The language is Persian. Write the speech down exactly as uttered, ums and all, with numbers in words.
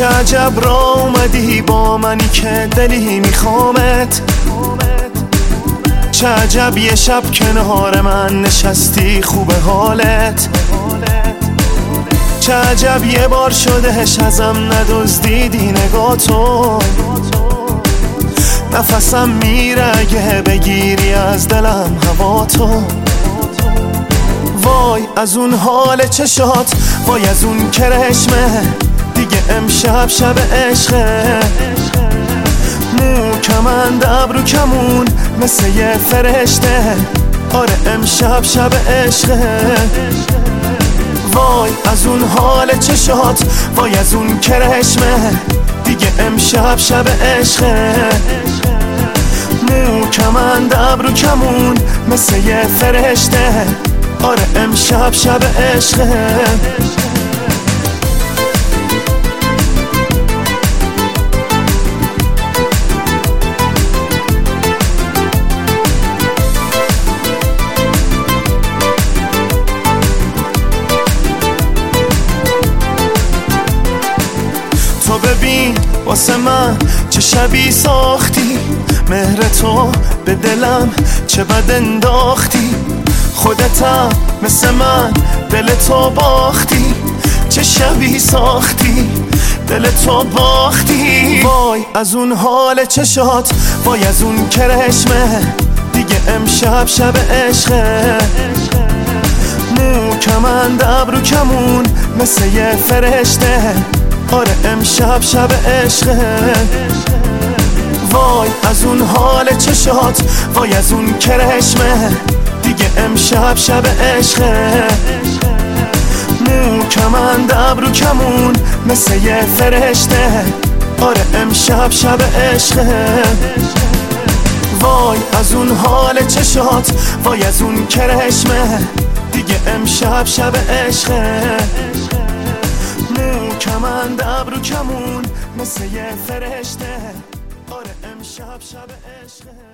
چه عجب را اومدی با منی که دلی میخوامت، چه عجب یه شب کنار من نشستی خوب حالت، چه عجب یه بار شدهش ازم ندزدیدی نگاتو، نفسم میره اگه بگیری از دلم هوا تو. وای از اون حال چشات، وای از اون کرشمه، دیگه امشب شب عشقه، مو کمند ابرو کمون مثل یه فرشته، آره امشب شب عشقه. وای از اون حال چشات، وای از اون کرشمه، دیگه امشب شب عشقه، مو کمند ابرو کمون مثل یه فرشته، آره امشب شب عشقه. تو ببین واسه من چه شبی ساختی، مهر تو به دلم چه بد انداختی، خودتم مثل من دل تو باختی، چه شبی ساختی دل تو باختی. وای از اون حال چشات، وای از اون کرشمه، دیگه امشب شب عشقه، مو کمند ابرو کمون مثل یه فرشته، آره امشب شب عشقه. وای از اون حال چشات، وای از اون کرشمه، دیگه امشب شب عشقه، مو کمند ابرو کمون مثل یه فرشته، آره امشب شب عشقه. وای از اون حال چشات، وای از اون کرشمه، دیگه امشب شب عشقه، مو کمند ابرو کمون مثل یه فرشته، آره امشب شب عشقه.